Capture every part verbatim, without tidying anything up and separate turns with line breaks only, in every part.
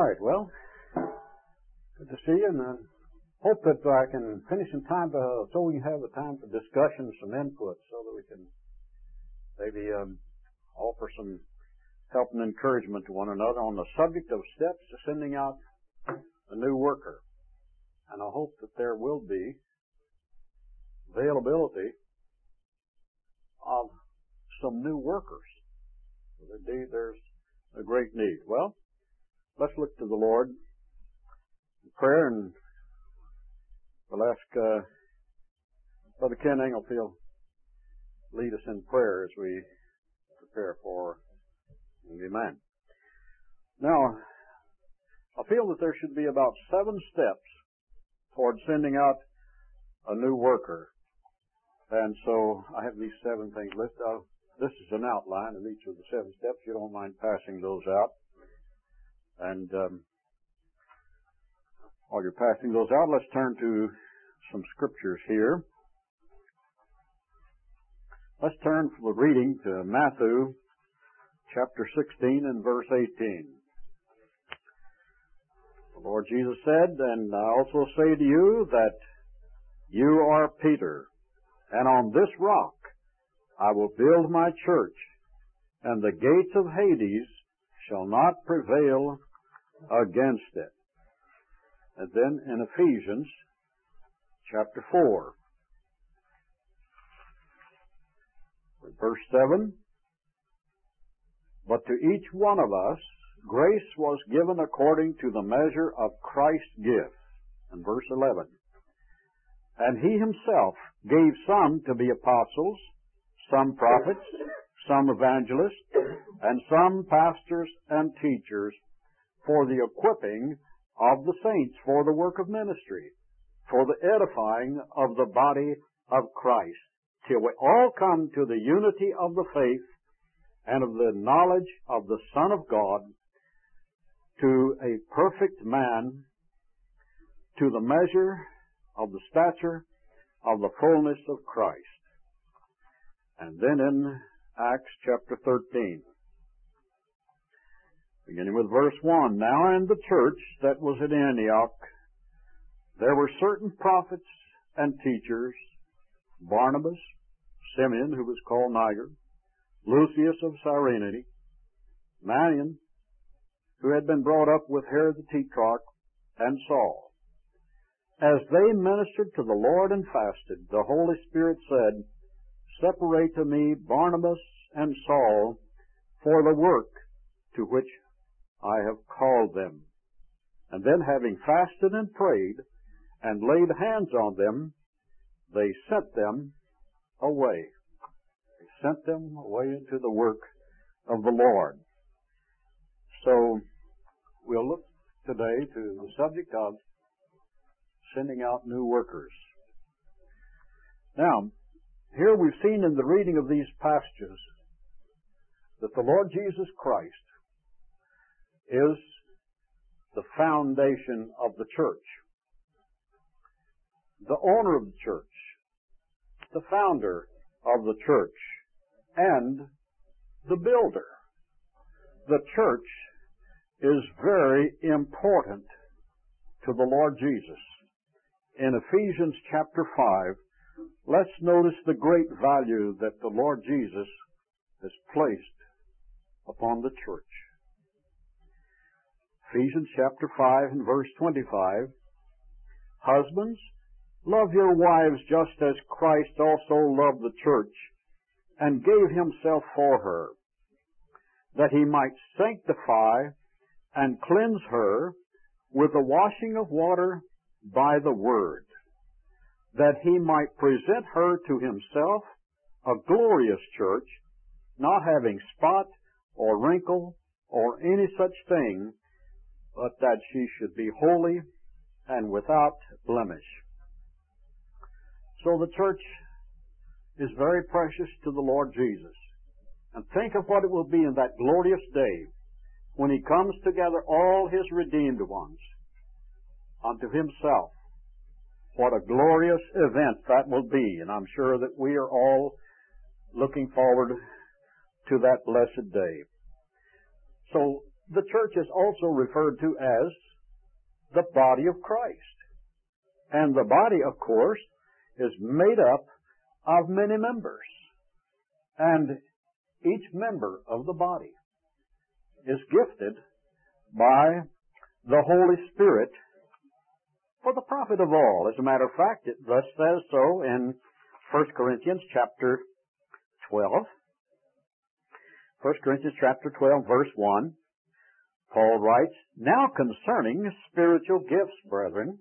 right. Well, good to see you, and I hope that I can finish in time to, so we can have the time for discussion, some input, so that we can maybe um, offer some help and encouragement to one another on the subject of steps to sending out a new worker. And I hope that there will be availability of some new workers. Indeed, there's a great need. Well, let's look to the Lord in prayer, and we'll ask uh, Brother Ken Englefield lead us in prayer as we prepare for Amen. Now, I feel that there should be about seven steps toward sending out a new worker. And so I have these seven things listed. I'll, this is an outline of each of the seven steps. You don't mind passing those out. And um, while you're passing those out, let's turn to some scriptures here. Let's turn for the reading to Matthew chapter sixteen and verse eighteen. The Lord Jesus said, "And I also say to you that you are Peter, and on this rock I will build my church, and the gates of Hades shall not prevail against it." And then in Ephesians chapter four, verse seven, "But to each one of us grace was given according to the measure of Christ's gift." And verse eleven, "And he himself gave some to be apostles, some prophets, some evangelists, and some pastors and teachers, for the equipping of the saints for the work of ministry, for the edifying of the body of Christ, till we all come to the unity of the faith and of the knowledge of the Son of God, to a perfect man, to the measure of the stature of the fullness of Christ." And then in Acts chapter thirteen, beginning with verse one, "Now in the church that was at Antioch, there were certain prophets and teachers, Barnabas, Simeon, who was called Niger, Lucius of Cyrene, Manaen, who had been brought up with Herod the Tetrarch, and Saul. As they ministered to the Lord and fasted, the Holy Spirit said, 'Separate to me Barnabas and Saul for the work to which I have called them.' And then, having fasted and prayed and laid hands on them, they sent them away." They sent them away into the work of the Lord. So, we'll look today to the subject of sending out new workers. Now, here we've seen in the reading of these passages that the Lord Jesus Christ is the foundation of the church, the owner of the church, the founder of the church, and the builder. The church is very important to the Lord Jesus. In Ephesians chapter five, let's notice the great value that the Lord Jesus has placed upon the church. Ephesians chapter five and verse twenty-five, "Husbands, love your wives just as Christ also loved the church and gave himself for her, that he might sanctify and cleanse her with the washing of water by the word, that he might present her to himself a glorious church, not having spot or wrinkle or any such thing, but that she should be holy and without blemish." So the church is very precious to the Lord Jesus. And think of what it will be in that glorious day when he comes together all his redeemed ones unto himself. What a glorious event that will be, and I'm sure that we are all looking forward to that blessed day. So the church is also referred to as the body of Christ. And the body, of course, is made up of many members. And each member of the body is gifted by the Holy Spirit for the profit of all. As a matter of fact, it thus says so in First Corinthians chapter twelve. First Corinthians chapter twelve, verse one. Paul writes, "Now concerning spiritual gifts, brethren,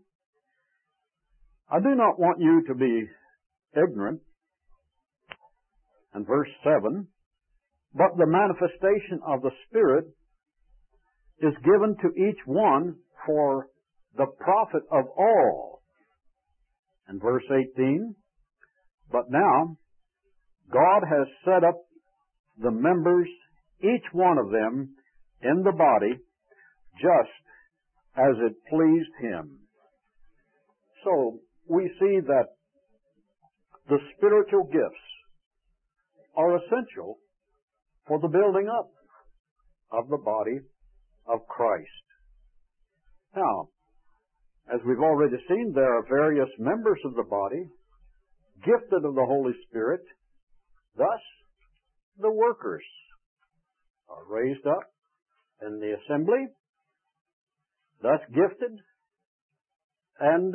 I do not want you to be ignorant." And verse seven, "But the manifestation of the Spirit is given to each one for the profit of all." And verse eighteen, "But now God has set up the members, each one of them, in the body, just as it pleased Him." So we see that the spiritual gifts are essential for the building up of the body of Christ. Now, as we've already seen, there are various members of the body gifted of the Holy Spirit. Thus, the workers are raised up in the assembly, thus gifted and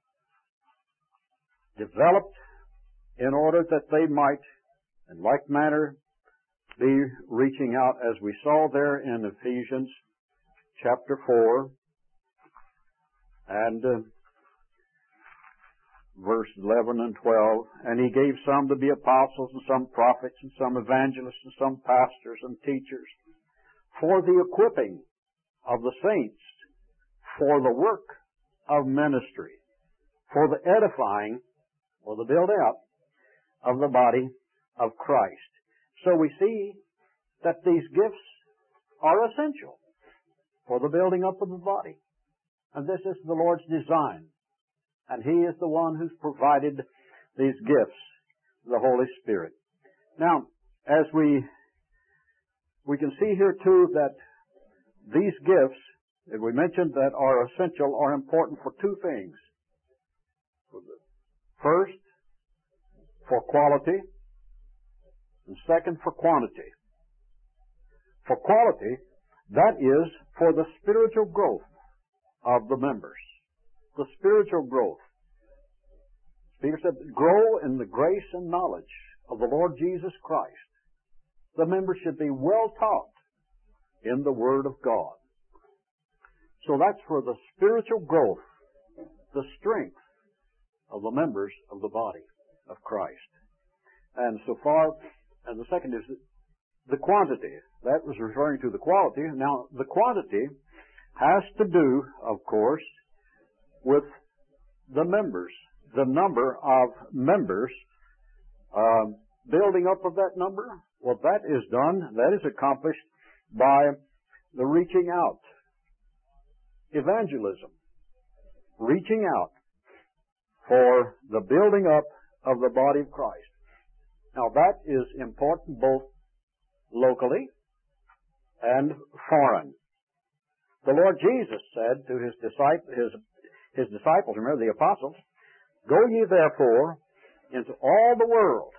developed in order that they might, in like manner, be reaching out, as we saw there in Ephesians chapter four and uh, verse eleven and twelve. "And He gave some to be apostles, and some prophets, and some evangelists, and some pastors and teachers, for the equipping of the saints, for the work of ministry, for the edifying," or the build out, "of the body of Christ." So we see that these gifts are essential for the building up of the body. And this is the Lord's design. And He is the one who's provided these gifts, the Holy Spirit. Now, as we we can see here too that these gifts that we mentioned that are essential are important for two things. First, for quality, and second, for quantity. For quality, that is for the spiritual growth of the members. The spiritual growth. Peter said, "Grow in the grace and knowledge of the Lord Jesus Christ." The members should be well taught in the Word of God. So that's for the spiritual growth, the strength of the members of the body of Christ. And so far, and the second is the quantity. That was referring to the quality. Now, the quantity has to do, of course, with the members, the number of members, uh, building up of that number. Well, that is done, that is accomplished by the reaching out. Evangelism. Reaching out for the building up of the body of Christ. Now, that is important both locally and foreign. The Lord Jesus said to His disciples, his, his disciples, remember the apostles, "Go ye therefore into all the world,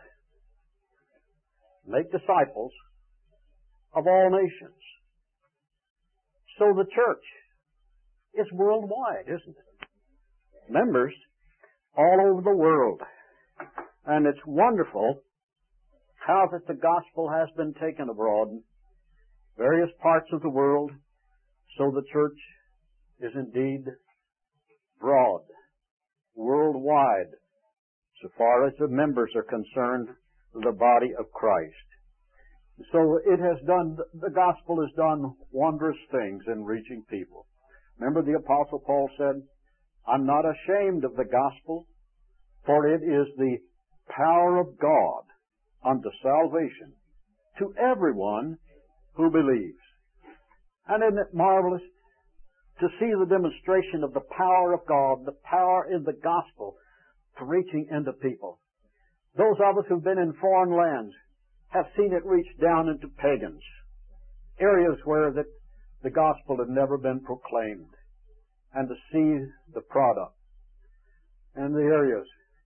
make disciples of all nations." So the church is worldwide, isn't it? Members all over the world. And it's wonderful how that the gospel has been taken abroad in various parts of the world. So the church is indeed broad, worldwide, so far as the members are concerned, the body of Christ. So it has done, the gospel has done wondrous things in reaching people. Remember the Apostle Paul said, "I'm not ashamed of the gospel, for it is the power of God unto salvation to everyone who believes." And isn't it marvelous to see the demonstration of the power of God, the power in the gospel to reaching into people? Those of us who've been in foreign lands have seen it reach down into pagans, areas where that the gospel had never been proclaimed, and to see the product and the areas.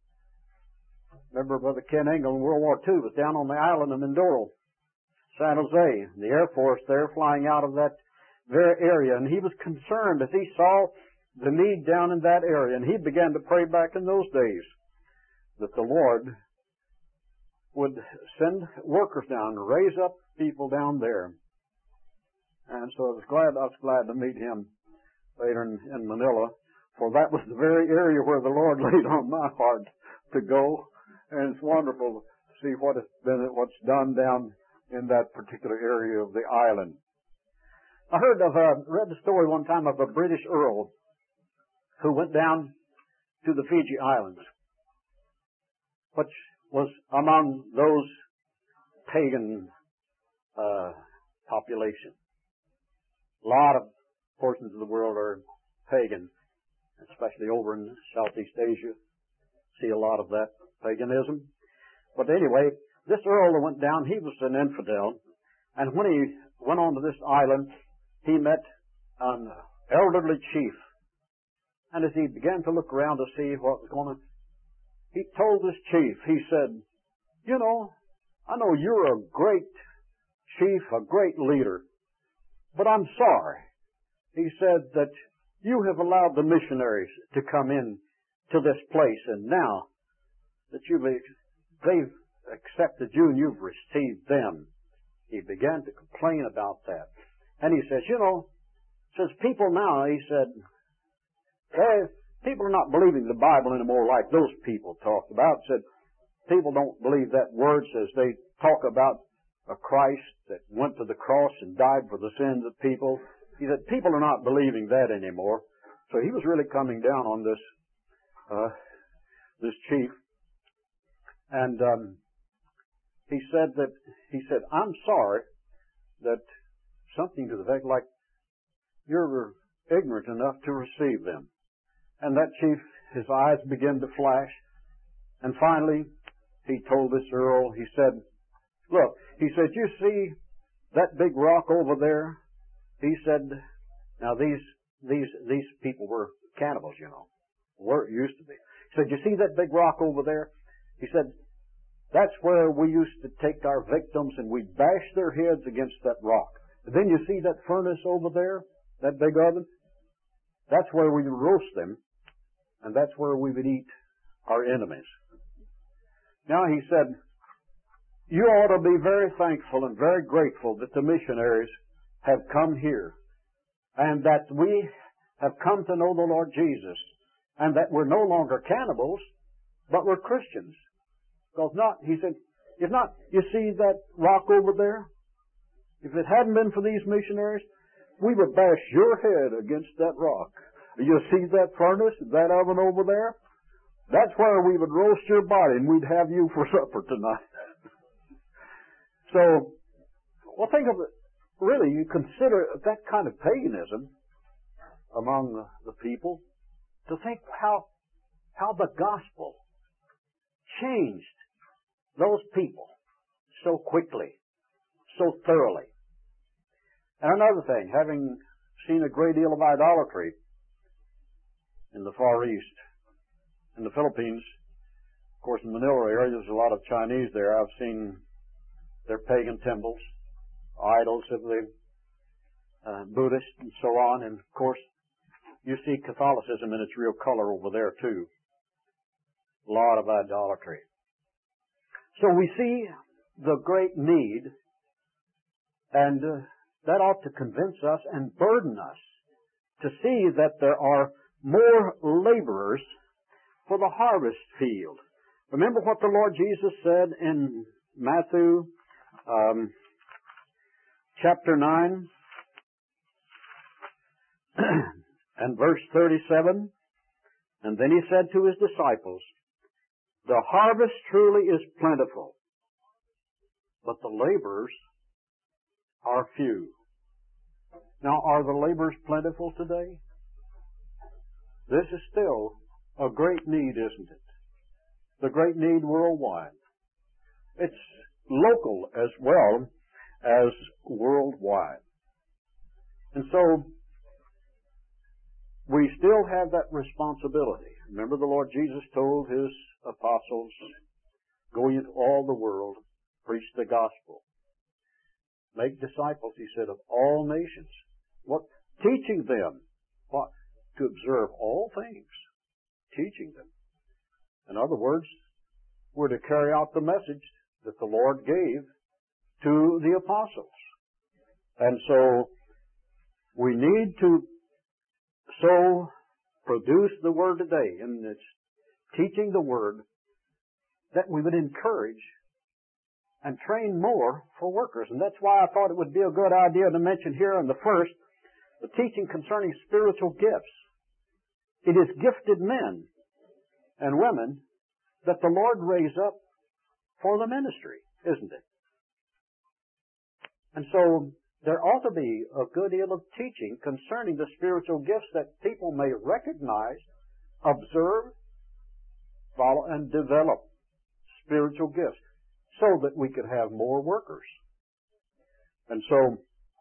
Remember Brother Ken Engel in World War Two was down on the island of Mindoro, San Jose, the Air Force there flying out of that very area, and he was concerned as he saw the need down in that area, and he began to pray back in those days that the Lord would send workers down and raise up people down there. And so I was glad I was glad to meet him later in, in Manila, for that was the very area where the Lord laid on my heart to go, and it's wonderful to see what has been what's done down in that particular area of the island. I heard of uh, read the story one time of a British earl who went down to the Fiji Islands, which was among those pagan uh, population. A lot of portions of the world are pagan, especially over in Southeast Asia. See a lot of that paganism. But anyway, this earl that went down, he was an infidel, and when he went on to this island, he met an elderly chief. And as he began to look around to see what was going on, he told this chief, he said, you know, I know you're a great chief, a great leader, but I'm sorry. He said that you have allowed the missionaries to come in to this place, and now that you've, they've accepted you and you've received them. He began to complain about that. And he says, you know, says people now, he said, hey, people are not believing the Bible anymore like those people talked about. Said people don't believe that word. Says they talk about a Christ that went to the cross and died for the sins of people. He said people are not believing that anymore. So he was really coming down on this uh, this chief, and um, he said that he said I'm sorry that something to the effect like you're ignorant enough to receive them. And that chief, his eyes began to flash. And finally, he told this earl, he said, look, he said, you see that big rock over there? He said, now these, these, these people were cannibals, you know. Were, used to be. He said, you see that big rock over there? He said, that's where we used to take our victims and we'd bash their heads against that rock. And then you see that furnace over there, that big oven? That's where we would roast them. And that's where we would eat our enemies. Now he said, you ought to be very thankful and very grateful that the missionaries have come here and that we have come to know the Lord Jesus and that we're no longer cannibals, but we're Christians. Because not, he said, if not, you see that rock over there? If it hadn't been for these missionaries, we would bash your head against that rock. You see that furnace, that oven over there? That's where we would roast your body and we'd have you for supper tonight. So, well, think of it. Really, you consider that kind of paganism among the people, to think how, how the gospel changed those people so quickly, so thoroughly. And another thing, having seen a great deal of idolatry in the Far East, in the Philippines, of course in the Manila area there's a lot of Chinese there. I've seen their pagan temples, idols of the uh, Buddhists and so on, and of course you see Catholicism in its real color over there too. A lot of idolatry. So we see the great need, and uh, that ought to convince us and burden us to see that there are more laborers for the harvest field. Remember what the Lord Jesus said in Matthew um, chapter nine and verse thirty-seven. And then he said to his disciples, the harvest truly is plentiful, but the laborers are few. Now, are the laborers plentiful today? This is still a great need, isn't it? The great need worldwide. It's local as well as worldwide. And so, we still have that responsibility. Remember, the Lord Jesus told His apostles, go into all the world, preach the gospel. Make disciples, He said, of all nations. What? Teaching them what? To observe all things. Teaching them. In other words, we're to carry out the message that the Lord gave to the apostles. And so, we need to so produce the Word today, and it's teaching the Word, that we would encourage and train more for workers. And that's why I thought it would be a good idea to mention here in the first, the teaching concerning spiritual gifts. It is gifted men and women that the Lord raised up for the ministry, isn't it? And so, there ought to be a good deal of teaching concerning the spiritual gifts that people may recognize, observe, follow, and develop spiritual gifts so that we could have more workers. And so,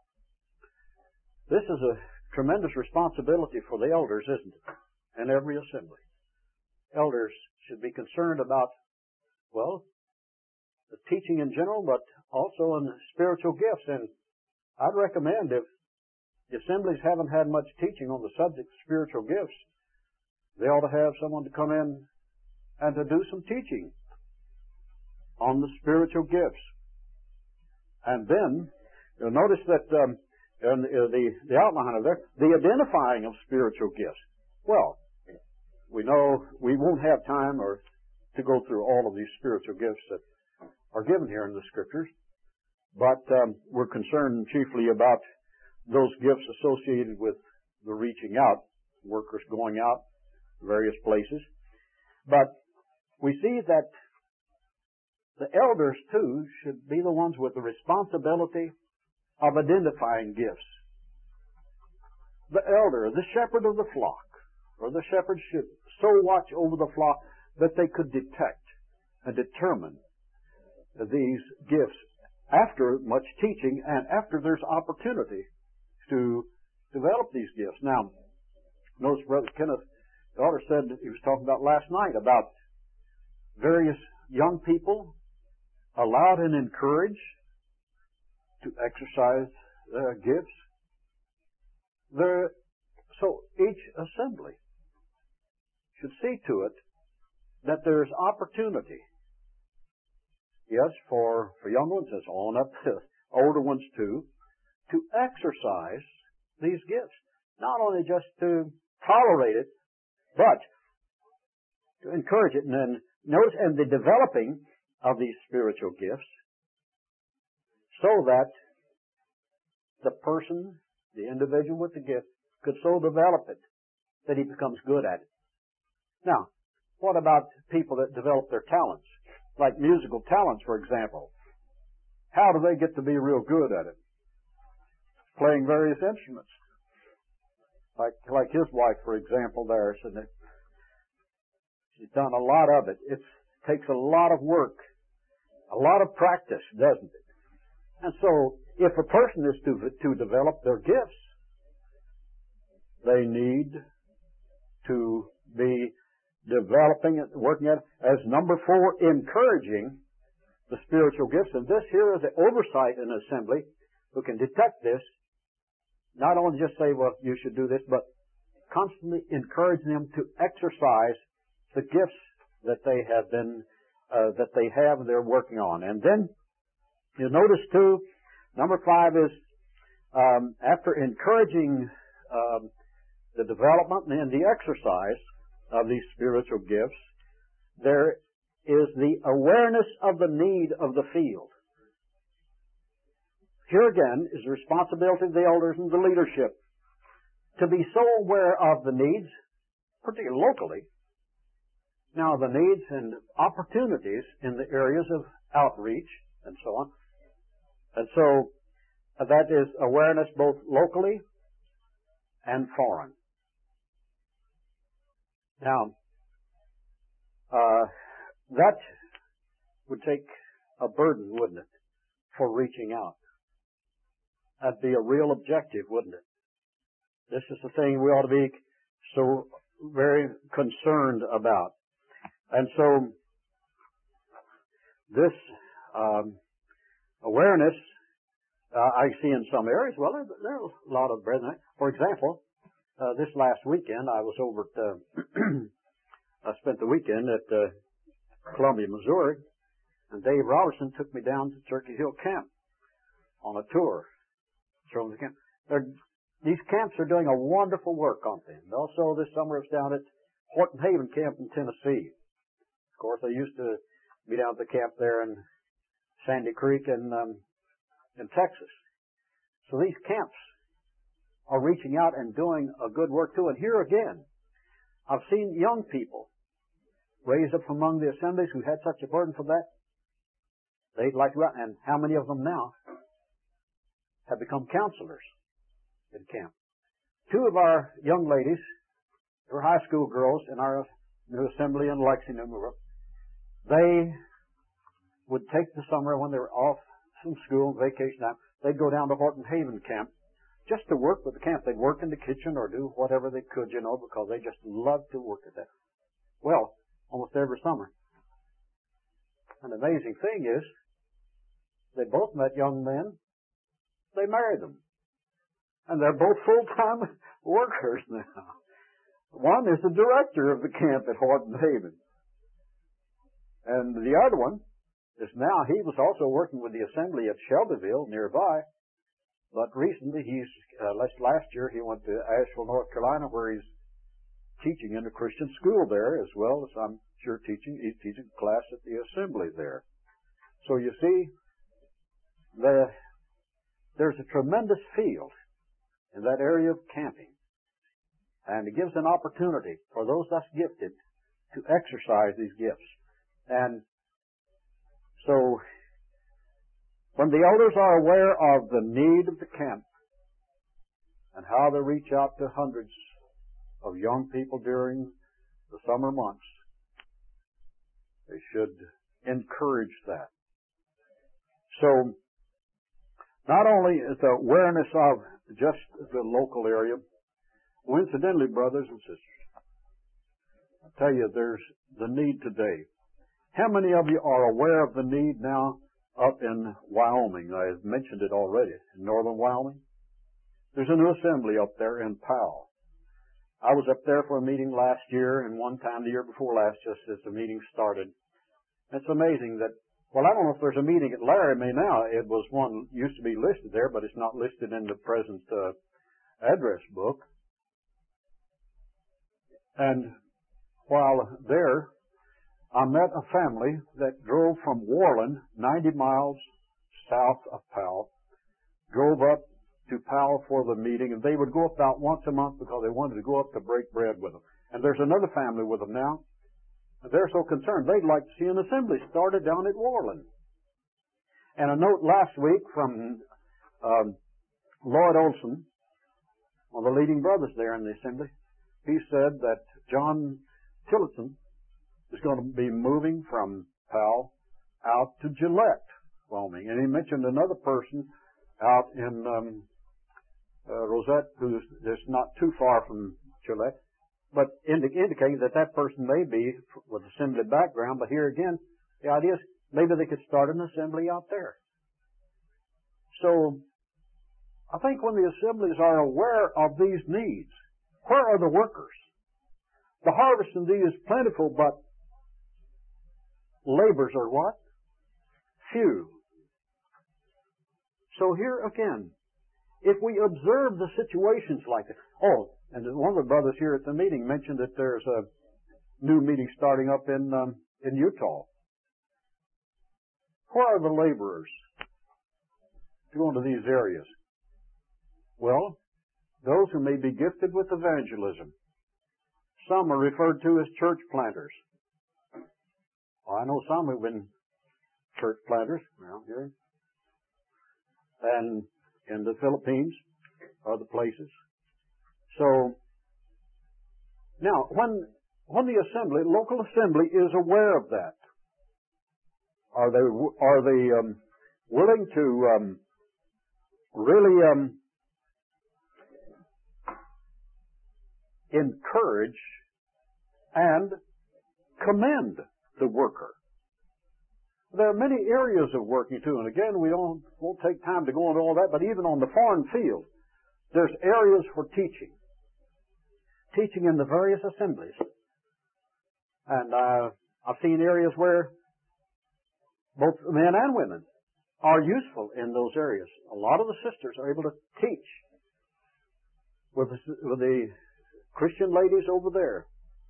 this is a tremendous responsibility for the elders, isn't it? In every assembly. Elders should be concerned about, well, the teaching in general, but also in spiritual gifts. And I'd recommend, if the assemblies haven't had much teaching on the subject of spiritual gifts, they ought to have someone to come in and to do some teaching on the spiritual gifts. And then, you'll notice that um, in the, the, the outline of there, the identifying of spiritual gifts. Well, we know we won't have time or to go through all of these spiritual gifts that are given here in the Scriptures. But um, we're concerned chiefly about those gifts associated with the reaching out, workers going out to various places. But we see that the elders, too, should be the ones with the responsibility of identifying gifts. The elder, the shepherd of the flock, or the shepherd should so watch over the flock that they could detect and determine these gifts after much teaching and after there's opportunity to develop these gifts. Now, notice Brother Kenneth Daughter said, he was talking about last night, about various young people allowed and encouraged to exercise their gifts. There, so each assembly should see to it that there's opportunity. Yes, for, for young ones, as on up to older ones too, to exercise these gifts. Not only just to tolerate it, but to encourage it. And then notice, and the developing of these spiritual gifts, so that the person, the individual with the gift, could so develop it that he becomes good at it. Now, what about people that develop their talents? Like musical talents, for example. How do they get to be real good at it? Playing various instruments. Like like his wife, for example, there. So that she's done a lot of it. It takes a lot of work, a lot of practice, doesn't it? And so, if a person is to to develop their gifts, they need to be developing it, working at it. As number four, encouraging the spiritual gifts. And this here is the oversight in an assembly who can detect this. Not only just say, well, you should do this, but constantly encourage them to exercise the gifts that they have been, uh, that they have and they're working on. And then, you notice too, number five is, um, after encouraging um, the development and the exercise of these spiritual gifts, there is the awareness of the need of the field. Here again is the responsibility of the elders and the leadership to be so aware of the needs, particularly locally. Now, the needs and opportunities in the areas of outreach and so on. And so, uh, that is awareness both locally and foreign. Now, uh, that would take a burden, wouldn't it, for reaching out? That'd be a real objective, wouldn't it?
This is the thing we ought to be so very concerned about. And so, this um, awareness, uh, I see in some areas, well, there, there are a lot of brethren. For example, uh, this last weekend, I was over at, uh, I spent the weekend at uh, Columbia, Missouri, and Dave Robertson took me down to Turkey Hill Camp on a tour. From the camp. They're, these camps are doing a wonderful work on them. Also, this summer I was down at Horton Haven Camp in Tennessee. Of course, I used to be down at the camp there in Sandy Creek in, um, in Texas. So these camps are reaching out and doing a good work too. And here again, I've seen young people raised up among the assemblies who had such a burden for that. They'd like to, and how many of them now have become counselors in camp? Two of our young ladies, they were high school girls in our new assembly in Lexington. They would take the summer when they were off from school, vacation time, they'd go down to Horton Haven Camp just to work with the camp. They'd work in the kitchen or do whatever they could, you know, because they just loved to work at that. Well, almost every summer. And the amazing thing is, they both met young men. They married them. And they're both full-time workers now. One is the director of the camp at Horton Haven. And the other one is now, he was also working with the assembly at Shelbyville nearby. But recently, he's, uh, last, last year, he went to Asheville, North Carolina, where he's teaching in a Christian school there, as well as I'm sure teaching, he's teaching class at the assembly there. So you see, the, there's a tremendous field in that area of camping. And it gives an opportunity for those that's gifted to exercise these gifts. And so, when the elders are aware of the need of the camp and how they reach out to hundreds of young people during the summer months, they should encourage that. So, not only is the awareness of just the local area, well, incidentally, brothers and sisters, I tell you, there's the need today. How many of you are aware of the need now up in Wyoming? I have mentioned it already. In northern Wyoming, there's a new assembly up there in Powell. I was up there for a meeting last year, and one time the year before last, just as the meeting started. It's amazing that, well, I don't know if there's a meeting at Laramie now. It was one, used to be listed there, but it's not listed in the present uh, address book. And while there, I met a family that drove from Worland, ninety miles south of Powell, drove up to Powell for the meeting, and they would go up about once a month because they wanted to go up to break bread with them. And there's another family with them now. And they're so concerned. They'd like to see an assembly started down at Worland. And a note last week from um, Lloyd Olson, one of the leading brothers there in the assembly, he said that John Tillotson is going to be moving from Powell out to Gillette, Wyoming. And he mentioned another person out in um, uh, Rosette, who's just not too far from Gillette, but indi- indicating that that person may be with assembly background. But here again, the idea is maybe they could start an assembly out there. So I think when the assemblies are aware of these needs, where are the workers? The harvest indeed is plentiful, but labors are what? Few. So here again, if we observe the situations like this, oh, and one of the brothers here at the meeting mentioned that there's a new meeting starting up in um, in Utah. Where are the laborers to go into these areas? Well, those who may be gifted with evangelism. Some are referred to as church planters. Well, I know some who've been church planters around here. And in the Philippines, other places. So, now, when when the assembly, local assembly, is aware of that, are they are they um, willing to um, really um, encourage and commend the worker. There are many areas of working too, and again, we don't won't take time to go into all that, but even on the foreign field, there's areas for teaching. Teaching in the various assemblies. And uh, I've seen areas where both men and women are useful in those areas. A lot of the sisters are able to teach with the, with the Christian ladies over there.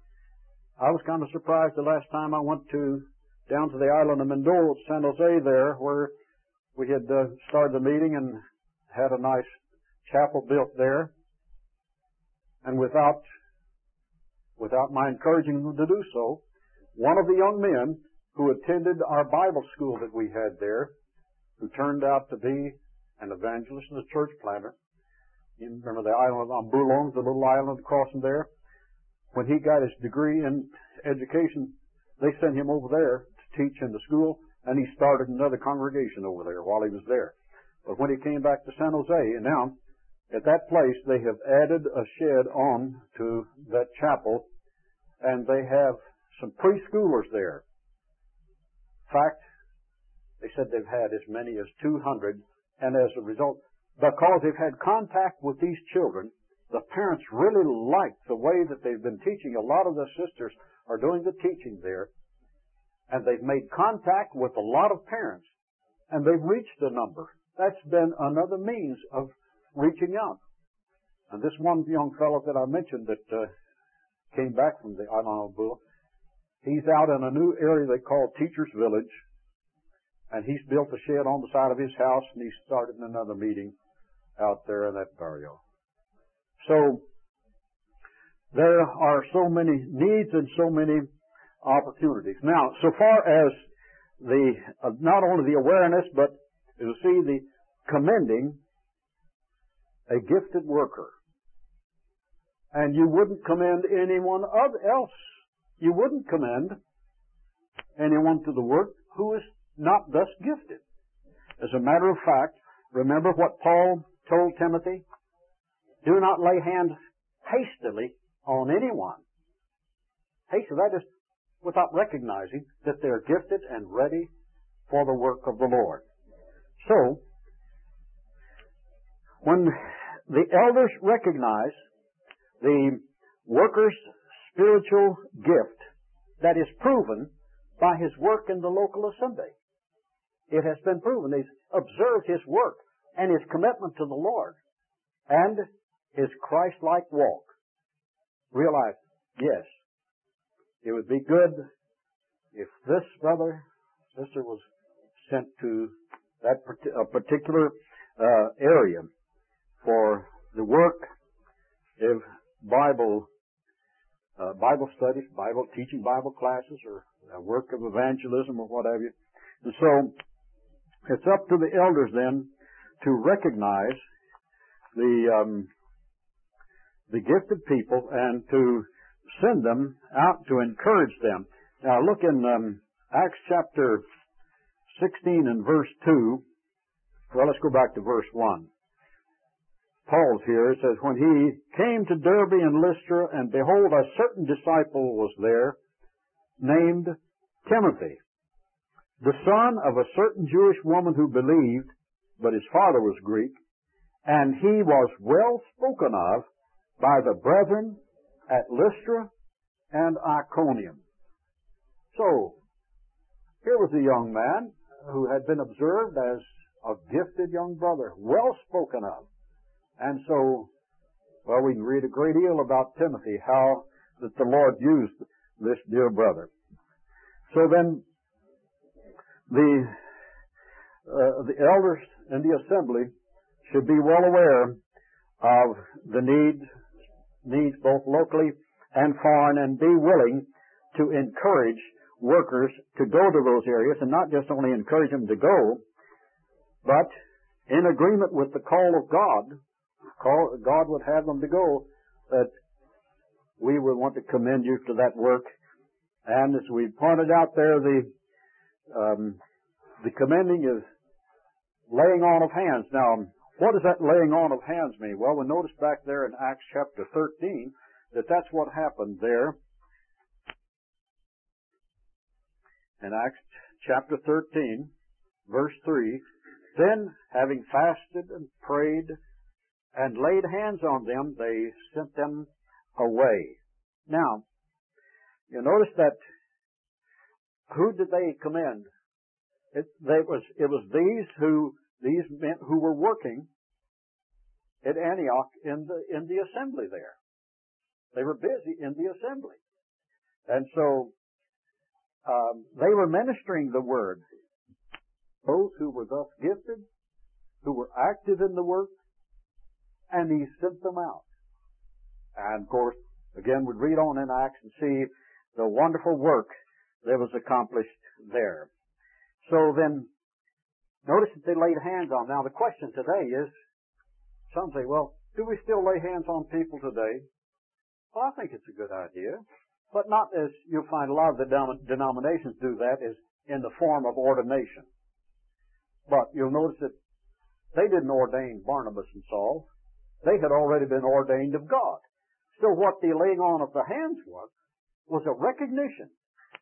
I was kind of surprised the last time I went to down to the island of Mindoro, San Jose there, where we had uh, started the meeting and had a nice chapel built there. And without without my encouraging them to do so, one of the young men who attended our Bible school that we had there, who turned out to be an evangelist and a church planter, you remember the island on Bulong, the little island across from there? When he got his degree in education, they sent him over there to teach in the school, and he started another congregation over there while he was there. But when he came back to San Jose, and now at that place they have added a shed on to that chapel, and they have some preschoolers there. In fact, they said they've had as many as two hundred, and as a result, because they've had contact with these children, the parents really like the way that they've been teaching. A lot of the sisters are doing the teaching there, and they've made contact with a lot of parents, and they've reached a number. That's been another means of reaching out. And this one young fellow that I mentioned that uh, came back from the island of Bula, he's out in a new area they call Teachers Village, and he's built a shed on the side of his house, and he's started another meeting out there in that barrio. So there are so many needs and so many opportunities. Now, so far as the uh, not only the awareness, but you see the commending a gifted worker. And you wouldn't commend anyone else. You wouldn't commend anyone to the work who is not thus gifted. As a matter of fact, remember what Paul told Timothy? Do not lay hands hastily on anyone. Hastily, that is without recognizing that they're gifted and ready for the work of the Lord. So, when the elders recognize the worker's spiritual gift that is proven by his work in the local assembly, it has been proven. They've observed his work and his commitment to the Lord and his Christ-like walk. Realize, yes, it would be good if this brother, sister was sent to that a particular uh, area for the work of Bible uh, Bible studies, Bible teaching Bible classes, or a work of evangelism, or what have you. And so it's up to the elders then to recognize the um, the gifted people and to send them out to encourage them. Now look in um, Acts chapter sixteen and verse two. Well, let's go back to verse one. Paul's here. It says, when he came to Derbe and Lystra, and behold, a certain disciple was there, named Timothy, the son of a certain Jewish woman who believed, but his father was Greek, and he was well spoken of by the brethren at Lystra and Iconium. So, here was a young man who had been observed as a gifted young brother, well spoken of. And so, well, we can read a great deal about Timothy, how that the Lord used this dear brother. So then, the uh, the elders in the assembly should be well aware of the needs, needs both locally and foreign, and be willing to encourage workers to go to those areas, and not just only encourage them to go, but in agreement with the call of God, call, God would have them to go, that we would want to commend you to that work. And as we pointed out there, the um, the commending is laying on of hands. Now, what does that laying on of hands mean? Well, we notice back there in Acts chapter thirteen
that that's what happened there in Acts chapter thirteen, verse three. Then, having fasted and prayed and laid hands on them, they sent them away. Now, you notice that who did they commend? It, they was, it was these who these men who were working at Antioch in the in the assembly there. They were busy in the assembly, and so um, they were ministering the word. Those who were thus gifted, who were active in the work, and he sent them out. And of course, again, we'd read on in Acts and see the wonderful work that was accomplished there. So then, notice that they laid hands on. Now the question today is, some say, well, do we still lay hands on people today? Well, I think it's a good idea. But not as you'll find a lot of the denominations do that, is in the form of ordination. But you'll notice that they didn't ordain Barnabas and Saul. They had already been ordained of God. So what the laying on of the hands was, was a recognition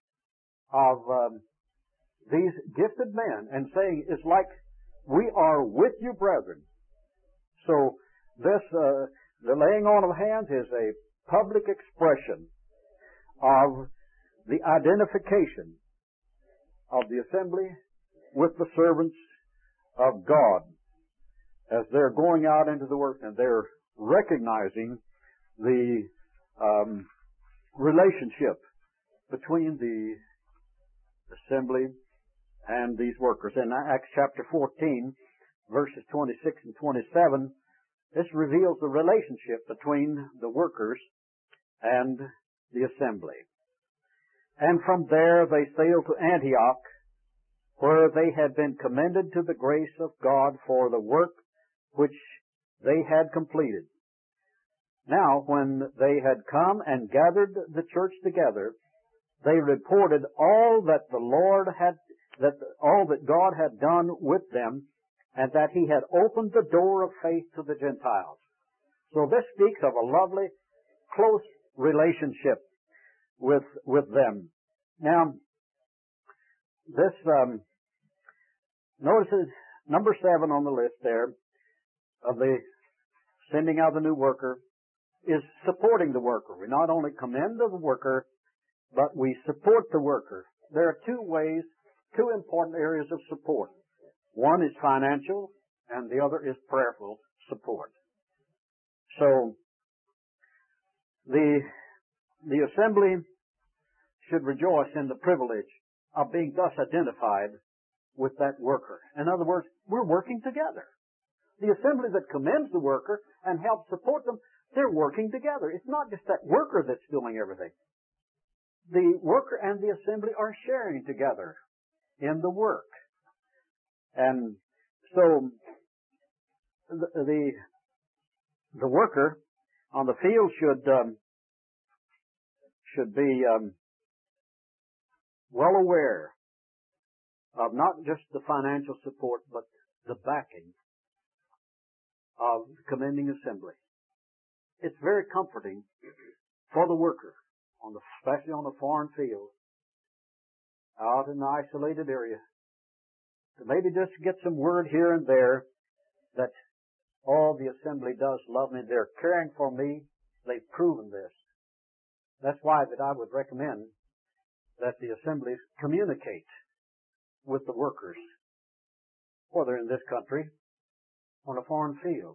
of um, these gifted men and saying, it's like, we are with you, brethren. So this, uh, the laying on of hands is a public expression of the identification of the assembly with the servants of God as they're going out into the work, and they're recognizing the um, relationship between the assembly and these workers. In Acts chapter fourteen, verses twenty-six and twenty-seven, this reveals the relationship between the workers and the assembly. And from there they sailed to Antioch, where they had been commended to the grace of God for the work which they had completed. Now, when they had come and gathered the church together, they reported all that the Lord had, that all that God had done with them, and that He had opened the door of faith to the Gentiles. So this speaks of a lovely, close relationship with with them. Now, this um, notices number seven on the list there of the sending out the new worker is supporting the worker. We not only commend the worker, but we support the worker. There are two ways, two important areas of support. One is financial, and the other is prayerful support. So, the, the assembly should rejoice in the privilege of being thus identified with that worker. In other words, we're working together. The assembly that commends the worker and helps support them, they're working together. It's not just that worker that's doing everything. The worker and the assembly are sharing together in the work. And so the the, the worker on the field should um, should be um, well aware of not just the financial support, but the backing of the commending assembly. It's very comforting for the worker, on the, especially on the foreign field, out in an isolated area, to maybe just get some word here and there that all the assembly does love me. They're caring for me. They've proven this. That's why that I would recommend that the assemblies communicate with the workers, whether in this country or on a foreign field.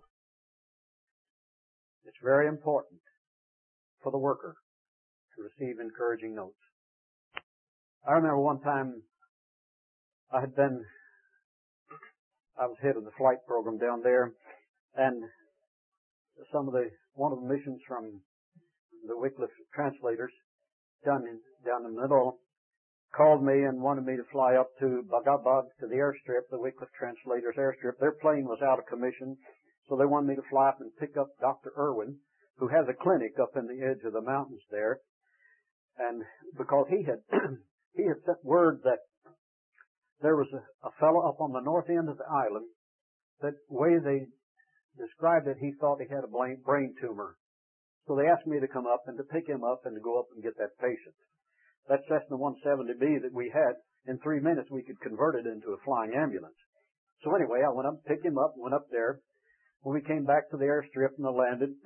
It's very important for the worker to receive encouraging notes. I remember one time I had been, I was head of the flight program down there, and some of the, one of the missions from the Wycliffe translators down in, down in the middle called me and wanted me to fly up to Bagabad, to the airstrip, the Wycliffe translators airstrip. Their plane was out of commission, so they wanted me to fly up and pick up Doctor Irwin, who has a clinic up in the edge of the mountains there. And because he had he had sent word that there was a, a fellow up on the north end of the island, that way they described it, he thought he had a brain tumor.
So they asked me to come up and to pick him up and to go up and get that patient. That Cessna one seventy B that we had, in three minutes we could convert it into a flying ambulance. So anyway, I went up, picked him up, went up there. When we came back to the airstrip and I landed,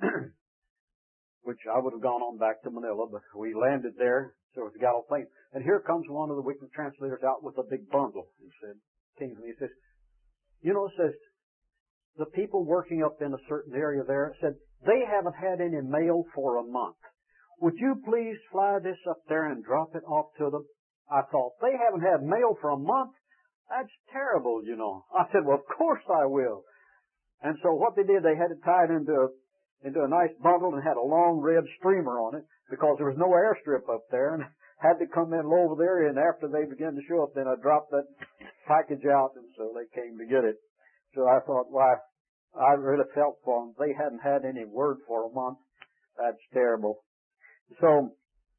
which I would have gone on back to Manila, but we landed there, so we got on plane. And here comes one of the Wycliffe translators out with a big bundle. He said, came to me, he says, you know, says, the people working up in a certain area there said, they haven't had any mail for a month. Would you please fly this up there and drop it off to them? I thought, they haven't had mail for a month? That's terrible, you know. I said, well, of course I will. And so what they did, they had it tied into a, into a nice bundle and had a long red streamer on it because there was no airstrip up there and had to come in over there. And after they began to show up, then I dropped that package out and so they came to get it. So I thought, why, I really felt for them. They hadn't had any word for a month. That's terrible. So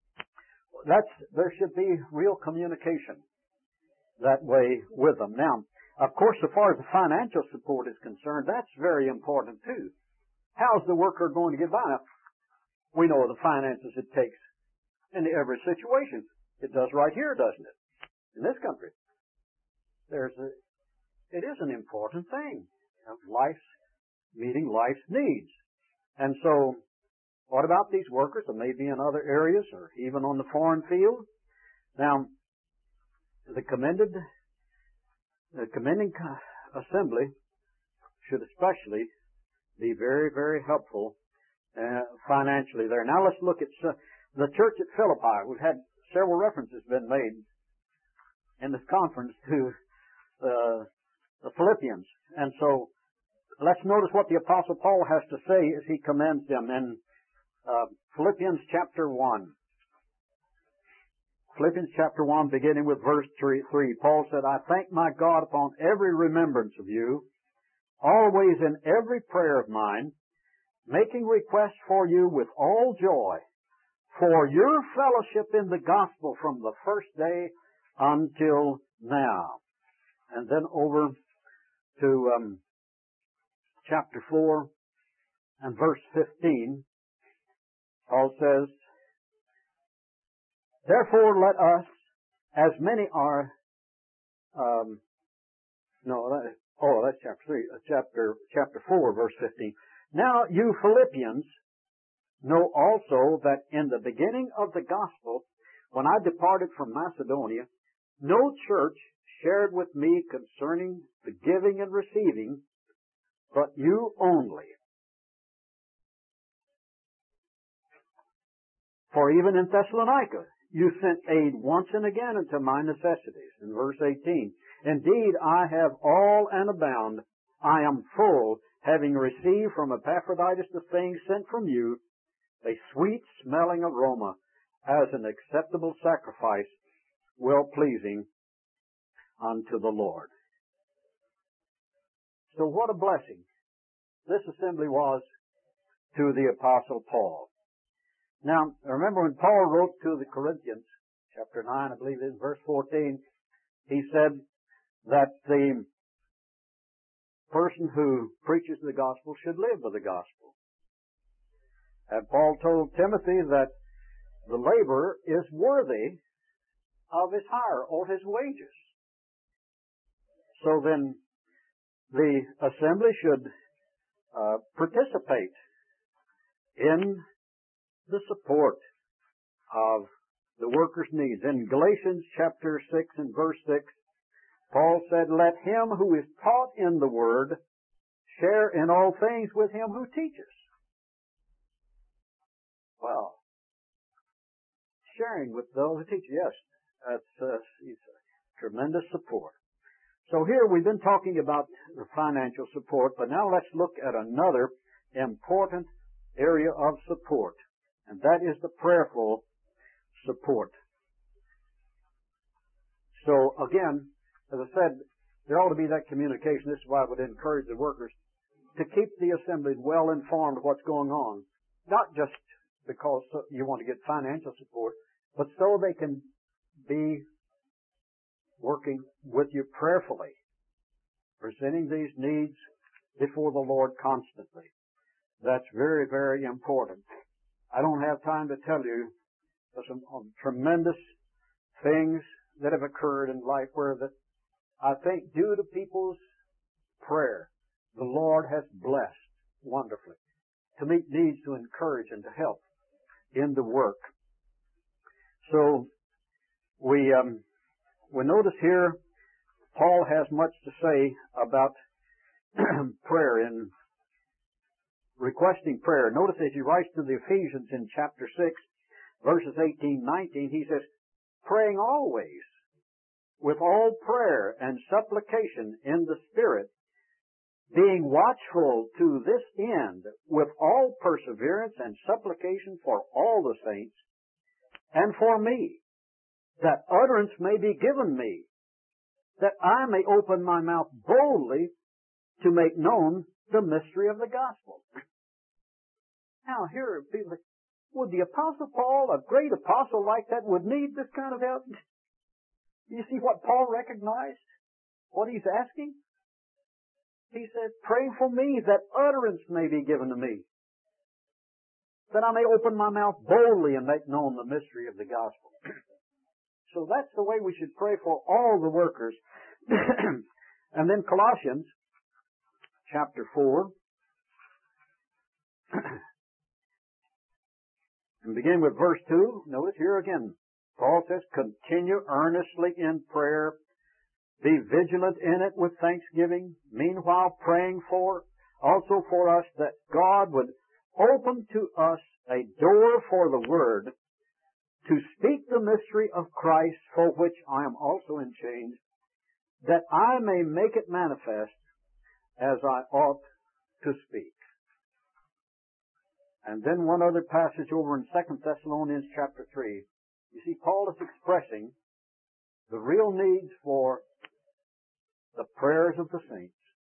that's, there should be real communication that way with them. Now, of course, as far as the financial support is concerned, that's very important too. How's the worker going to get by? Now, we know the finances it takes in every situation. It does right here, doesn't it? In this country. There's a, it is an important thing of life's, meeting life's needs. And so, what about these workers that may be in other areas or even on the foreign field? Now, the commended, the commending assembly should especially be very, very helpful uh, financially there. Now let's look at uh, the church at Philippi. We've had several references been made in this conference to uh, the Philippians. And so let's notice what the Apostle Paul has to say as he commends them in Uh, Philippians chapter one. Philippians chapter one, beginning with verse three, three. Paul said, I thank my God upon every remembrance of you, always in every prayer of mine, making request for you with all joy, for your fellowship in the gospel from the first day until now. And then over to um, chapter four and verse fifteen. Paul says, therefore let us, as many are, um, no, that, oh, that's chapter three, uh, chapter, chapter four, verse fifteen. Now you Philippians know also that in the beginning of the gospel, when I departed from Macedonia, no church shared with me concerning the giving and receiving, but you only. For even in Thessalonica, you sent aid once and again unto my necessities. In verse eighteen, indeed I have all and abound. I am full, having received from Epaphroditus the things sent from you, a sweet smelling aroma, as an acceptable sacrifice, well pleasing unto the Lord. So what a blessing this assembly was to the Apostle Paul. Now, remember when Paul wrote to the Corinthians, chapter nine, I believe it is, verse fourteen, he said that the person who preaches the gospel should live by the gospel. And Paul told Timothy that the laborer is worthy of his hire or his wages. So then the assembly should uh, participate in the support of the workers' needs. In Galatians chapter six and verse six, Paul said, let him who is taught in the word share in all things with him who teaches. Well, sharing with those who teach, yes, that's uh, tremendous support. So here we've been talking about the financial support, but now let's look at another important area of support. And that is the prayerful support. So again, as I said, there ought to be that communication. This is why I would encourage the workers to keep the assembly well informed of what's going on. Not just because you want to get financial support, but so they can be working with you prayerfully, presenting these needs before the Lord constantly. That's very, very important. I don't have time to tell you some tremendous things that have occurred in life where that I think due to people's prayer, the Lord has blessed wonderfully to meet needs, to encourage and to help in the work. So we um, we notice here Paul has much to say about prayer in requesting prayer. Notice as he writes to the Ephesians in chapter six, verses eighteen, nineteen, he says, praying always with all prayer and supplication in the Spirit, being watchful to this end with all perseverance and supplication for all the saints and for me, that utterance may be given me, that I may open my mouth boldly to make known the mystery of the gospel. Now here, people, would the Apostle Paul, a great apostle like that, would need this kind of help? You see what Paul recognized? What he's asking? He said, pray for me that utterance may be given to me, that I may open my mouth boldly and make known the mystery of the gospel. So that's the way we should pray for all the workers. And then Colossians chapter four. And begin with verse two. Notice here again, Paul says, continue earnestly in prayer, be vigilant in it with thanksgiving, meanwhile praying for, also for us, that God would open to us a door for the word to speak the mystery of Christ, for which I am also in chains, that I may make it manifest as I ought to speak. And then one other passage over in Second Thessalonians chapter three. You see, Paul is expressing the real needs for the prayers of the saints.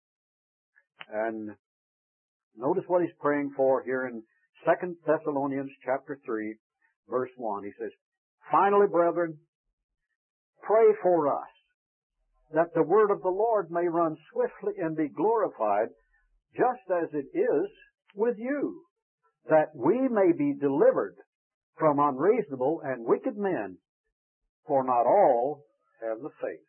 And notice what he's praying for here in Second Thessalonians chapter three, verse one. He says, finally, brethren, pray for us, that the word of the Lord may run swiftly and be glorified, just as it is with you, that we may be delivered from unreasonable and wicked men, for not all have the faith.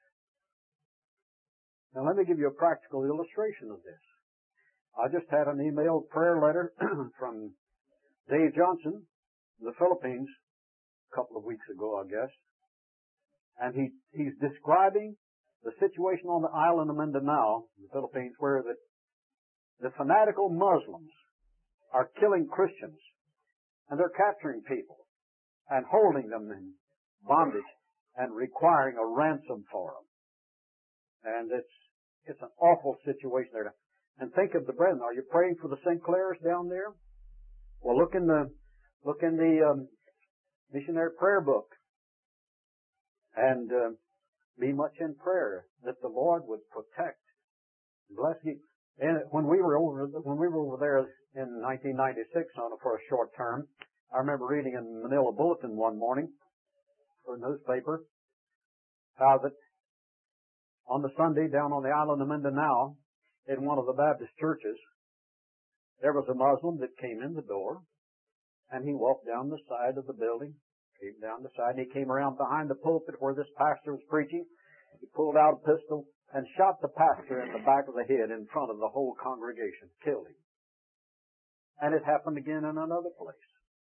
Now let me give you a practical illustration of this. I just had an email prayer letter from Dave Johnson, the Philippines, a couple of weeks ago, I guess. And he, he's describing the situation on the island of Mindanao, the Philippines, where the, the fanatical Muslims are killing Christians, and they're capturing people and holding them in bondage and requiring a ransom for them. And it's it's an awful situation there. And think of the brethren. Are you praying for the Sinclairs down there? Well, look in the look in the um, missionary prayer book, and uh, be much in prayer that the Lord would protect, bless you. And when we were over when we were over there in nineteen ninety-six on it for a short term, I remember reading in Manila Bulletin one morning, or newspaper, how that on the Sunday down on the island of Mindanao, in one of the Baptist churches, there was a Muslim that came in the door, and he walked down the side of the building, came down the side, and he came around behind the pulpit where this pastor was preaching. He pulled out a pistol and shot the pastor in the back of the head in front of the whole congregation, killed him. And it happened again in another place.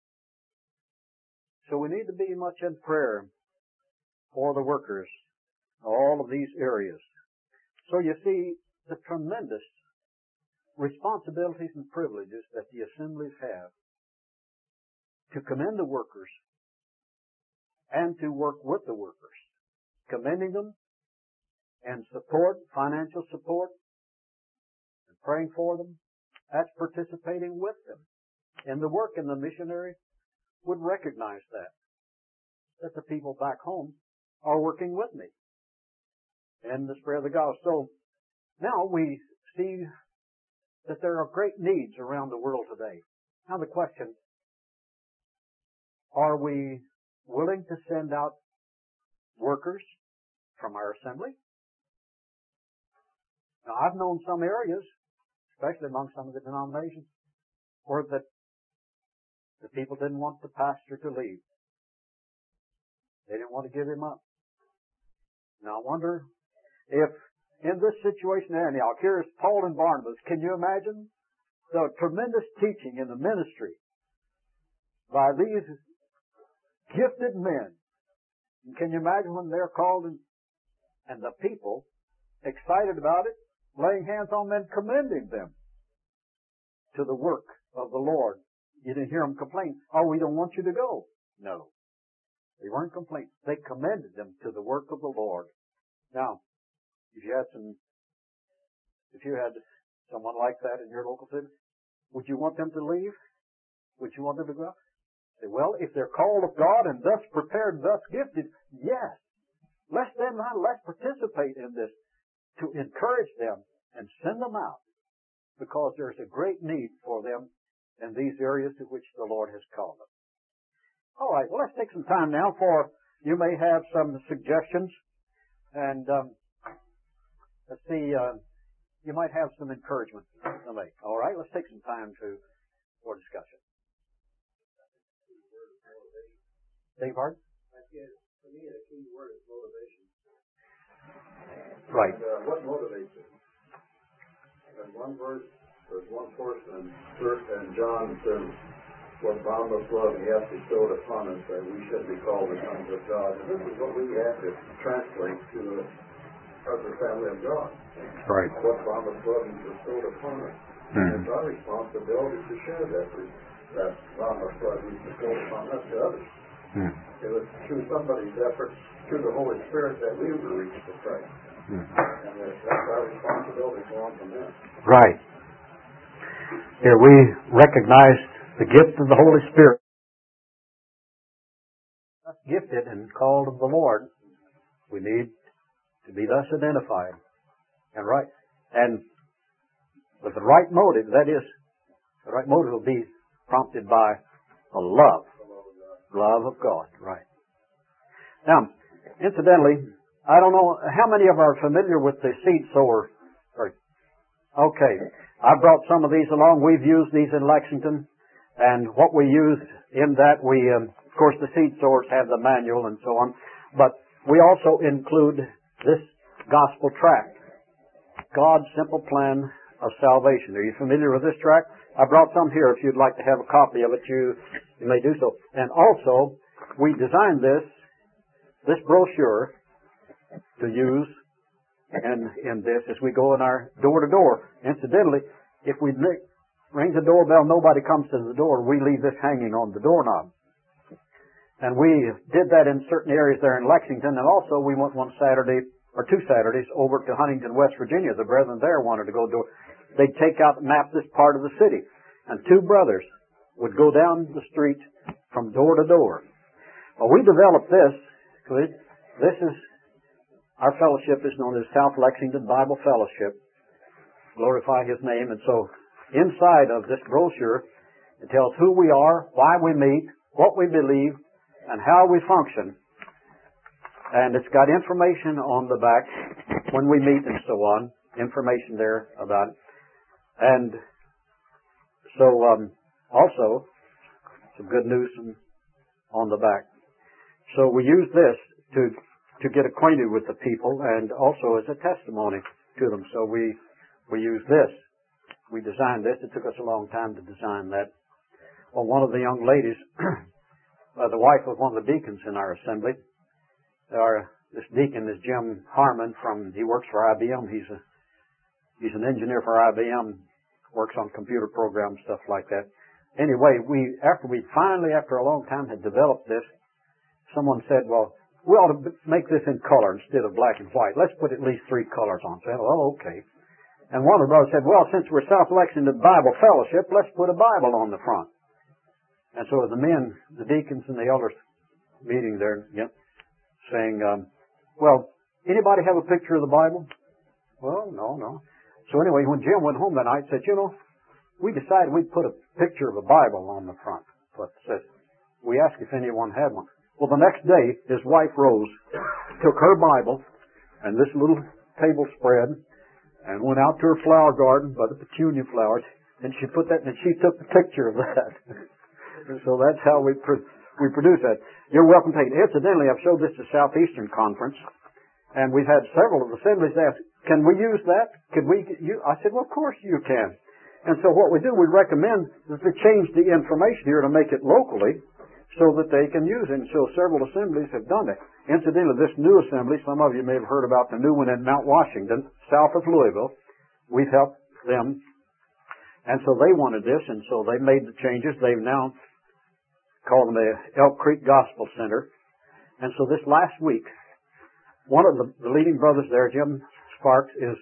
So we need to be much in prayer for the workers, all of these areas. So you see the tremendous responsibilities and privileges that the assemblies have to commend the workers and to work with the workers, commending them and support, financial support, and praying for them. That's participating with them in the work, and the missionary would recognize that, that the people back home are working with me in the spread of the gospel. So now we see that there are great needs around the world today. Now the question, are we willing to send out workers from our assembly? Now I've known some areas, especially among some of the denominations, where that The people didn't want the pastor to leave. They didn't want to give him up. Now I wonder if in this situation at Antioch, here's Paul and Barnabas. Can you imagine the tremendous teaching in the ministry by these gifted men? And can you imagine when they're called and, and the people excited about it, laying hands on them, commending them to the work of the Lord? You didn't hear them complain, oh, we don't want you to go. No. They weren't complaining. They commended them to the work of the Lord. Now, if you had some, if you had someone like that in your local city, would you want them to leave? Would you want them to go? Say, well, if they're called of God and thus prepared, thus gifted, yes. Let them not, let's participate in this to encourage them and send them out, because there's a great need for them in these areas to which the Lord has called them. All right, well, let's take some time now for, you may have some suggestions, and um, let's see, uh, you might have some encouragement to make. All right, let's take some time to for discussion. Dave Hart?
For me, the key word is motivation.
Right.
And, uh, what motivates it? In one verse, there's one portion in First and John says, what boundless love he hath bestowed upon us, that we should be called the sons of God. And this is what we have to translate to the, as the family of God.
Right.
What boundless love he bestowed upon us.
Hmm.
And it's our responsibility to share that, that boundless love he bestowed upon us to others.
Hmm.
It was through somebody's efforts, through the Holy Spirit, that we were reached to Christ.
Hmm.
And that's our responsibility to on from them.
Right. Here we recognize the gift of the Holy Spirit. Us gifted and called of the Lord, we need to be thus identified. And right. And with the right motive, that is, the right motive will be prompted by a love. Love of God, right. Now, incidentally, I don't know how many of you are familiar with the seed sower. Okay, I brought some of these along. We've used these in Lexington, and what we used in that, we, um, of course, the seed sowers have the manual and so on, but we also include this gospel tract, God's Simple Plan of Salvation. Are you familiar with this tract? I brought some here. If you'd like to have a copy of it, you, you may do so. And also, we designed this, this brochure to use in, in this as we go in our door-to-door. Incidentally, if we ring the doorbell, nobody comes to the door, we leave this hanging on the doorknob. And we did that in certain areas there in Lexington, and also we went one Saturday, or two Saturdays, over to Huntington, West Virginia. The brethren there wanted to go do it. They'd take out and map this part of the city. And two brothers would go down the street from door to door. Well, we developed this, because this is, our fellowship is known as South Lexington Bible Fellowship. Glorify His name. And so, inside of this brochure, it tells who we are, why we meet, what we believe, and how we function. And it's got information on the back when we meet and so on. Information there about it. And so, um, also, some good news on the back. So we use this to to get acquainted with the people, and also as a testimony to them. So we we use this. We designed this. It took us a long time to design that. Well, one of the young ladies, uh, the wife of one of the deacons in our assembly, our this deacon is Jim Harmon from. He works for I B M. He's a He's an engineer for I B M, works on computer programs, stuff like that. Anyway, we after we finally, after a long time, had developed this, someone said, well, we ought to make this in color instead of black and white. Let's put at least three colors on. So I said, well, okay. And one of the brothers said, well, since we're South Lexington Bible Fellowship, let's put a Bible on the front. And so the men, the deacons and the elders meeting there, yep, saying, um, well, anybody have a picture of the Bible? Well, no, no. So anyway, when Jim went home that night, said, you know, we decided we'd put a picture of a Bible on the front. But said, we asked if anyone had one. Well, the next day, his wife Rose took her Bible and this little table spread and went out to her flower garden by the petunia flowers, and she put that, and she took the picture of that. So that's how we pr- we produce that. You're welcome to take it. Incidentally, I've showed this to Southeastern Conference, and we've had several of the assemblies ask, can we use that? Could we? You? I said, well, of course you can. And so what we do, we recommend that they change the information here to make it locally so that they can use it. And so several assemblies have done that. Incidentally, this new assembly, some of you may have heard about the new one in Mount Washington, south of Louisville. We've helped them. And so they wanted this, and so they made the changes. They've now called them the Elk Creek Gospel Center. And so this last week, one of the, the leading brothers there, Jim Sparks, is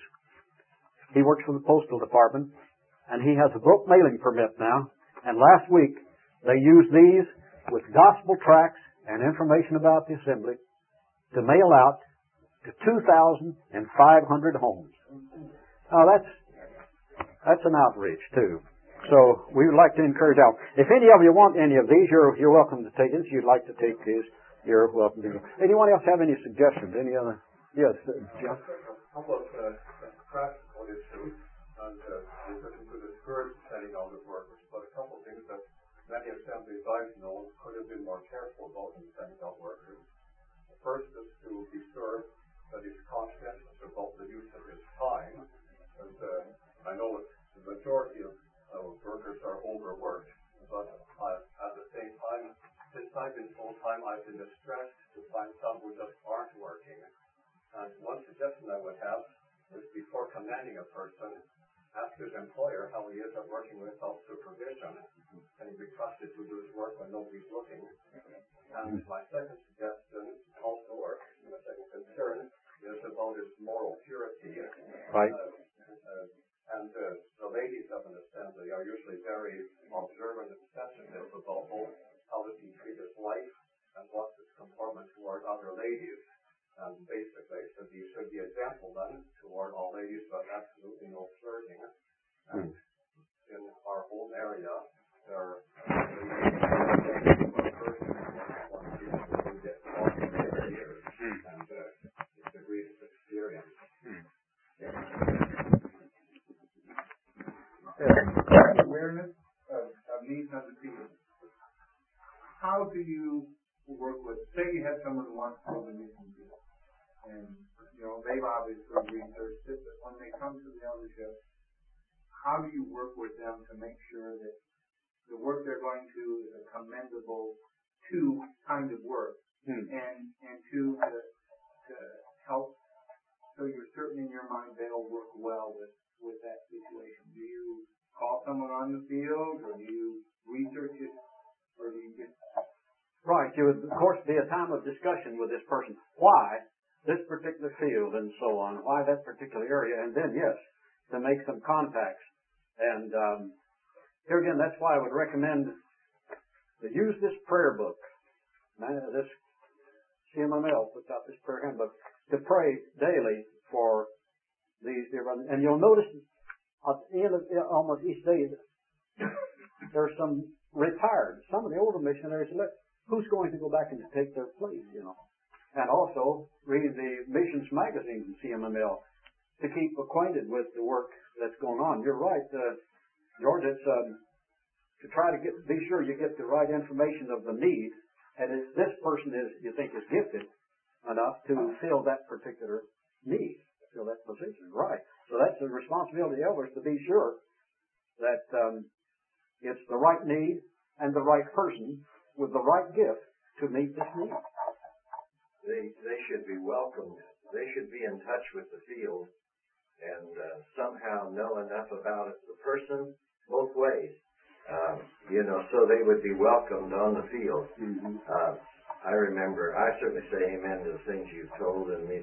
he works for the Postal Department, and he has a book mailing permit now. And last week, they used these with gospel tracts and information about the assembly to mail out to two thousand five hundred homes. Now that's that's an outreach too. So we would like to encourage out. If any of you want any of these, you're you're welcome to take it. If you'd like to take these, you're welcome to. Anyone else have any suggestions? Any other? Yes, uh, John.
How about uh, practical issues? And uh, we're looking to discourage sending out of workers, but a couple of things that many assemblies I've known could have been more careful about in sending out workers. The first is to be sure that he's conscientious about the use of his time, and uh, I know the majority of uh, workers are overworked, but uh, at the same time, since I've been full-time, I've been distressed to find some who just aren't working. And one suggestion I would have is before commanding a person, ask his employer how he is at working without supervision, and he be trusted to do his work when nobody's looking. And my second suggestion, also, or my second concern, is about his moral purity.
Right.
Uh, uh, and uh, the ladies of an assembly are usually very observant and sensitive about both how does he treat his wife and what's his conformance toward other ladies. And basically, so he should be example then toward all ladies, but absolutely no flirting. And in our home area, there are one person one who gets lost in their years, and uh, it's a great experience.
Yeah. Awareness of, of needs of the people. How do you work with, say you have someone who wants to build a mission field, and, you know, they've obviously researched it, but when they come to the eldership, how do you work with them to make sure that the work they're going to is a commendable to kind of work, hmm. and and to, to to help so you're certain in your mind they'll work well with, with that situation? Do you call someone on the field, or do you research it, or do you get...
Right. It would, of course, be a time of discussion with this person. Why this particular field and so on, why that particular area, and then, yes, to make some contacts. And um, here again, that's why I would recommend to use this prayer book. Man, this C M M L puts out this prayer handbook to pray daily for these dear brothers. And you'll notice at the end of almost each day, there's some retired. Some of the older missionaries left. Who's going to go back and take their place, you know? And also read the missions magazines in C M M L to keep acquainted with the work that's going on. You're right, uh, George. It's um, to try to get be sure you get the right information of the need, and if this person is you think is gifted enough to fill that particular need, fill that position, right? So that's the responsibility of elders to be sure that um, it's the right need and the right person with the right gift to meet this need.
They they should be welcomed. They should be in touch with the field and uh, somehow know enough about it, the person both ways, uh, you know, so they would be welcomed on the field. Mm-hmm. Uh, I remember, I certainly say amen to the things you've told in me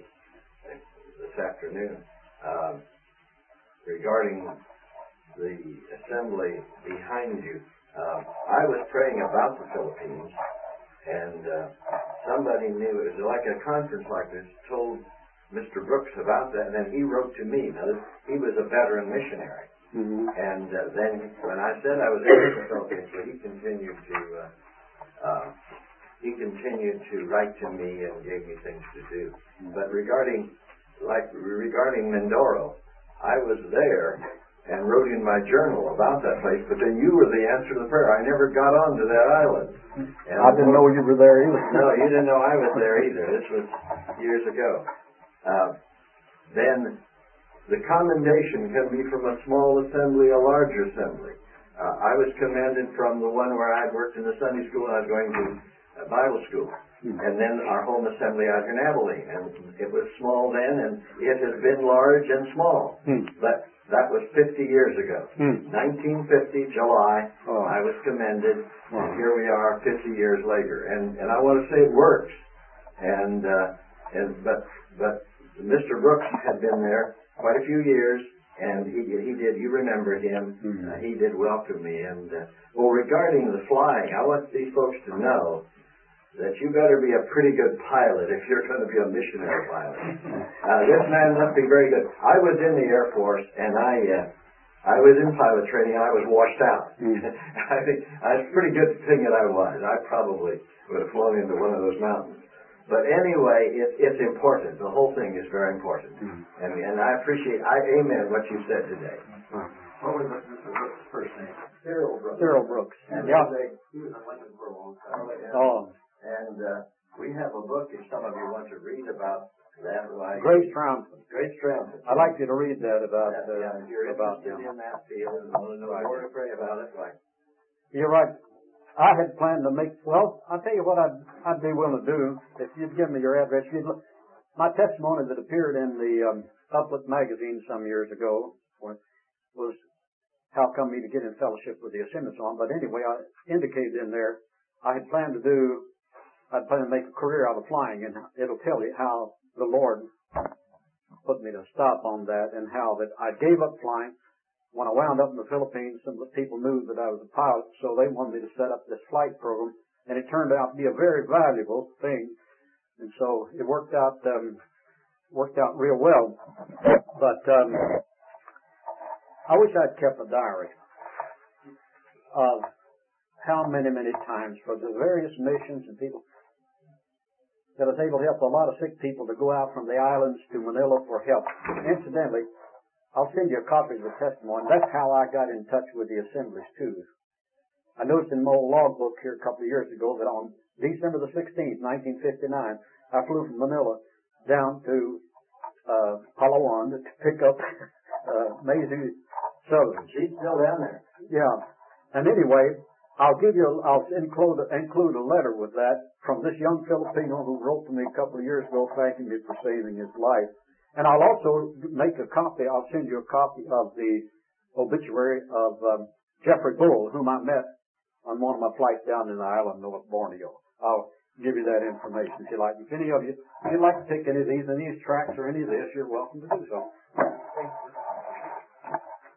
this afternoon uh, regarding the assembly behind you. Uh, I was praying about the Philippines, and uh, somebody knew, it was like a conference like this, told Mister Brooks about that, and then he wrote to me. Now, this, he was a veteran missionary. Mm-hmm. And uh, then when I said I was in the Philippines, so he continued to uh, uh, he continued to write to me and gave me things to do. Mm-hmm. But regarding like regarding Mindoro, I was there, and wrote in my journal about that place, but then you were the answer to the prayer. I never got onto that island.
And I didn't know you were there either.
No, you didn't know I was there either. This was years ago. Uh, then the commendation can be from a small assembly, a larger assembly. Uh, I was commended from the one where I'd worked in the Sunday school and I was going to uh, Bible school. Hmm. And then our home assembly out here in Abilene. And it was small then, and it has been large and small. Hmm. But that was fifty years ago. Hmm. nineteen fifty, July, oh. I was commended, oh. and here we are fifty years later. And and I want to say it works. And uh, and but but Mister Brooks had been there quite a few years, and he he did. You remember him? Mm-hmm. Uh, he did welcome me. And uh, well, regarding the flying, I want these folks to know that you better be a pretty good pilot if you're going to be a missionary pilot. Uh, this man must be very good. I was in the Air Force, and I uh, I was in pilot training, and I was washed out. Mm-hmm. I think I was a pretty good thing that I was. I probably would have flown into one of those mountains. But anyway, it, it's important. The whole thing is very important. Mm-hmm. And, and I appreciate, I amen what you said today. Mm-hmm. What was Mister Brooks' first name? Cyril Brooks. Cyril Brooks. And yeah. They, he was in Lincoln for a long time. Oh. And uh, we have a book, if some of you want to read about that. Like
Grace Trouncement.
Grace Trouncement.
I'd like you to read that about
that, uh, yeah, if you're
about
interested in that field and want to know more to pray about it, like.
You're right. I had planned to make, well, I'll tell you what I'd, I'd be willing to do. If you'd give me your address, you'd look. My testimony that appeared in the um, Uplift magazine some years ago was how come me to get in fellowship with the Assembly and so on. But anyway, I indicated in there I had planned to do, I'd planned to make a career out of flying, and it'll tell you how the Lord put me to stop on that and how that I gave up flying. When I wound up in the Philippines, some of the people knew that I was a pilot, so they wanted me to set up this flight program, and it turned out to be a very valuable thing. And so it worked out, um, worked out real well. But um, I wish I'd kept a diary of how many, many times for the various missions and people that I was able to help a lot of sick people to go out from the islands to Manila for help. Incidentally, I'll send you a copy of the testimony. That's how I got in touch with the assemblies, too. I noticed in my old logbook here a couple of years ago that on December the sixteenth, nineteen fifty-nine, I flew from Manila down to uh, Palawan to pick up uh, Maisie Southern.
She's still down there.
Yeah. And anyway, I'll give you, I'll include, include a letter with that from this young Filipino who wrote to me a couple of years ago thanking me for saving his life. And I'll also make a copy, I'll send you a copy of the obituary of um, Jeffrey Bull, whom I met on one of my flights down in the island of Borneo. I'll give you that information if you like. If any of you, if you'd like to take any of these, any of these tracts or any of this, you're welcome to do so.